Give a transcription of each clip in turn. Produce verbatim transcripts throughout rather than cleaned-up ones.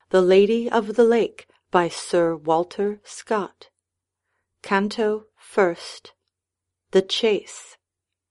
The Lady of the Lake, by Sir Walter Scott. Canto First. The Chase.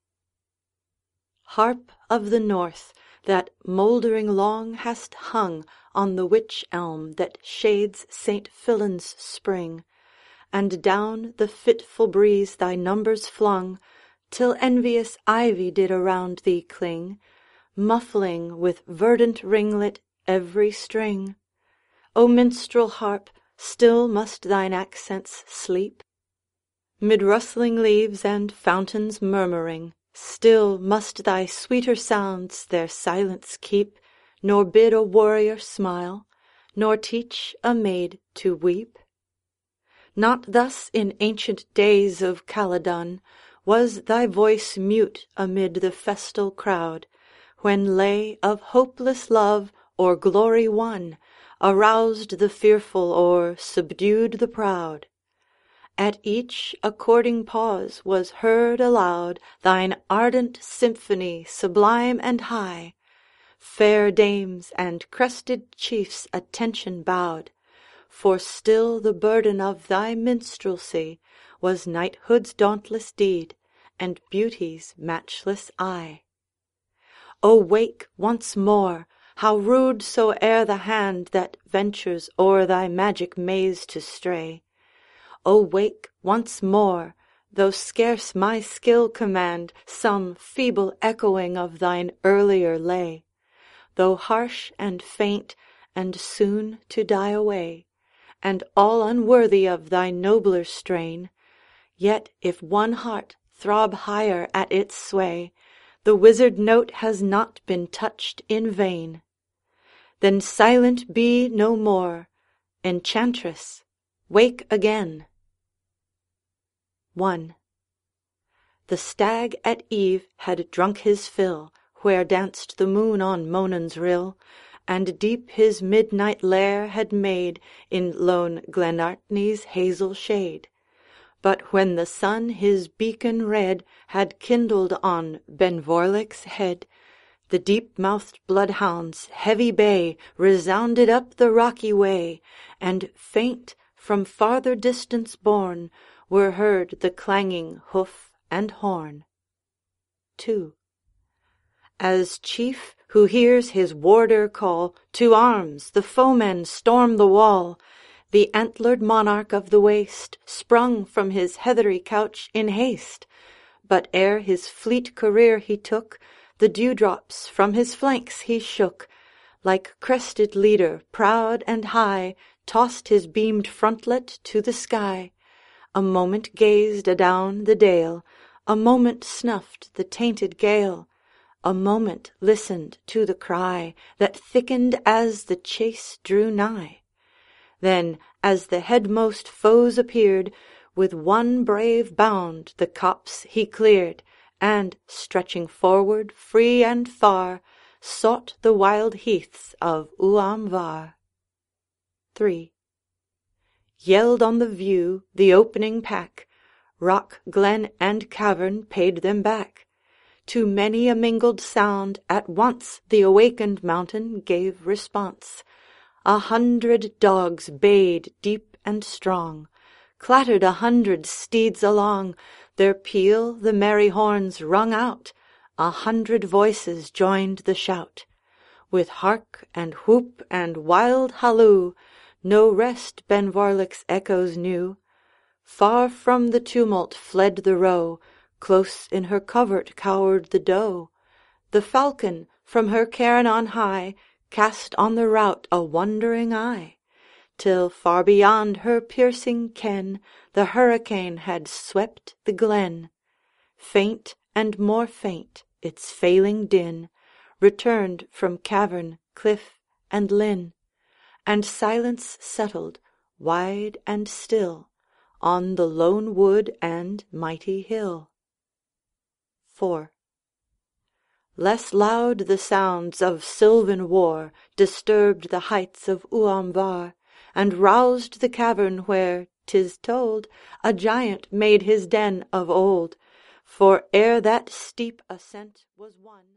Harp of the North, that mouldering long hast hung on the wych elm that shades Saint Fillan's spring, and down the fitful breeze thy numbers flung, till envious ivy did around thee cling, muffling with verdant ringlet every string. O minstrel harp, still must thine accents sleep? Mid rustling leaves and fountains murmuring, still must thy sweeter sounds their silence keep, nor bid a warrior smile, nor teach a maid to weep? Not thus in ancient days of Caledon was thy voice mute amid the festal crowd, when lay of hopeless love or glory won, aroused the fearful or subdued the proud. At each according pause was heard aloud thine ardent symphony sublime and high. Fair dames and crested chiefs attention bowed, for still the burden of thy minstrelsy was knighthood's dauntless deed, and beauty's matchless eye. O wake once more, how rude soe'er the hand that ventures o'er thy magic maze to stray. O wake once more, though scarce my skill command some feeble echoing of thine earlier lay, though harsh and faint and soon to die away, and all unworthy of thy nobler strain, yet if one heart throb higher at its sway, the wizard note has not been touched in vain. Then silent be no more, enchantress, wake again. I. The stag at eve had drunk his fill, where danced the moon on Monan's rill, and deep his midnight lair had made in lone Glenartney's hazel shade. But when the sun his beacon red had kindled on Benvorlic's head, the deep-mouthed bloodhound's heavy bay resounded up the rocky way, and faint from farther distance borne were heard the clanging hoof and horn. two. As chief who hears his warder call, "To arms! the foemen storm the wall!" the antlered monarch of the waste sprung from his heathery couch in haste, but ere his fleet career he took, the dewdrops from his flanks he shook, like crested leader, proud and high, tossed his beamed frontlet to the sky, a moment gazed adown the dale, a moment snuffed the tainted gale, a moment listened to the cry that thickened as the chase drew nigh. Then, as the headmost foes appeared, with one brave bound the copse he cleared, and, stretching forward free and far, sought the wild heaths of Uam Var. three. Yelled on the view the opening pack, rock, glen, and cavern paid them back. To many a mingled sound at once the awakened mountain gave response. A hundred dogs bayed deep and strong, clattered a hundred steeds along, their peal the merry horns rung out, a hundred voices joined the shout. With hark and whoop and wild halloo, no rest Benvorlic's echoes knew. Far from the tumult fled the roe, close in her covert cowered the doe. The falcon from her cairn on high cast on the rout a wondering eye, till far beyond her piercing ken the hurricane had swept the glen. Faint and more faint its failing din returned from cavern, cliff, and linn, and silence settled, wide and still, on the lone wood and mighty hill. four. Less loud the sounds of sylvan war disturbed the heights of Uam Var, and roused the cavern where, 'tis told, a giant made his den of old, for ere that steep ascent was won